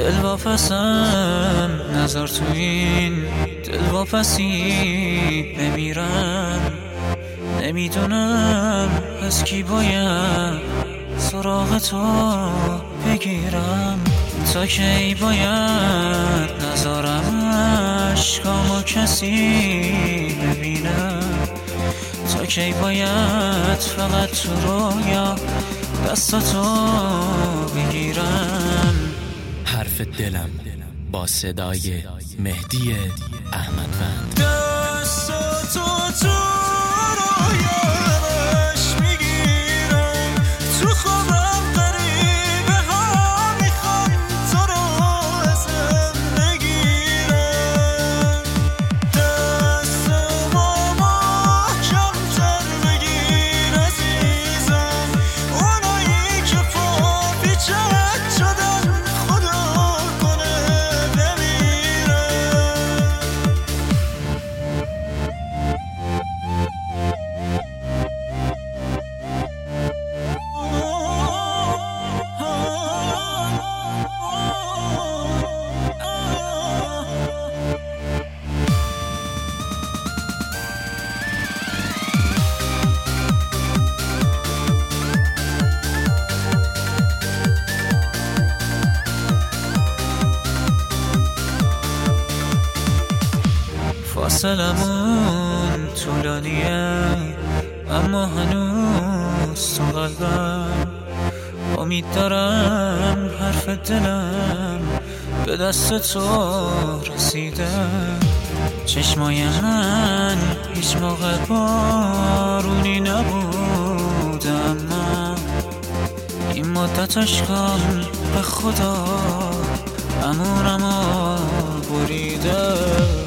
دلواپسم نظر تو این دلواپسی بمیرم. نمیدونم از کی باید سراغ تو بگیرم. تا کی باید نذارم اشکامو کسی ببینم. تا کی باید فقط تو رویا دستاتو بگیرم. حرف دلم با صدای مهدی احمدوند. دستاتو تو رویاش میگیرم. تو خوابم غریبه ها میخوان تو رو ازم بگیرم. دستمو محکم‌تر بگیر عزیزم. اونایی که پا پیچت شدن خدا کنه بمیرم. فاصلمون طولانیه اما هنوز تو قلبم. امید دارم حرف دلم به دست تو رسیده. چشمای من هیچ موقع بارونی نبود اما این مدت اشکام به خدا امورمو بریده.